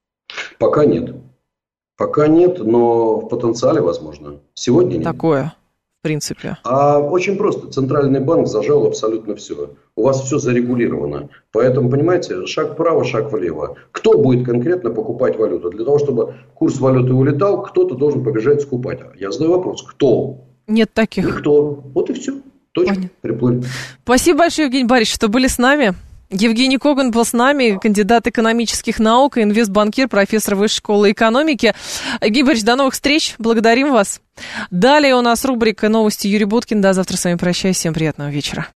Пока нет. Пока нет, но в потенциале возможно. Сегодня нет. Такое. в принципе? А очень просто. Центральный банк зажал абсолютно все. У вас все зарегулировано. Поэтому, понимаете, шаг вправо, шаг влево. Кто будет конкретно покупать валюту? Для того, чтобы курс валюты улетал, кто-то должен побежать скупать. Я задаю вопрос. Кто? Нет таких. Никто. Вот и все. Точка. Приплыли. Спасибо большое, Евгений Борисович, что были с нами. Евгений Коган был с нами, кандидат экономических наук, инвестбанкир, профессор Высшей школы экономики. Евгений Борисович, до новых встреч. Благодарим вас. Далее у нас рубрика «Новости» Юрий Буткин. До завтра с вами прощаюсь. Всем приятного вечера.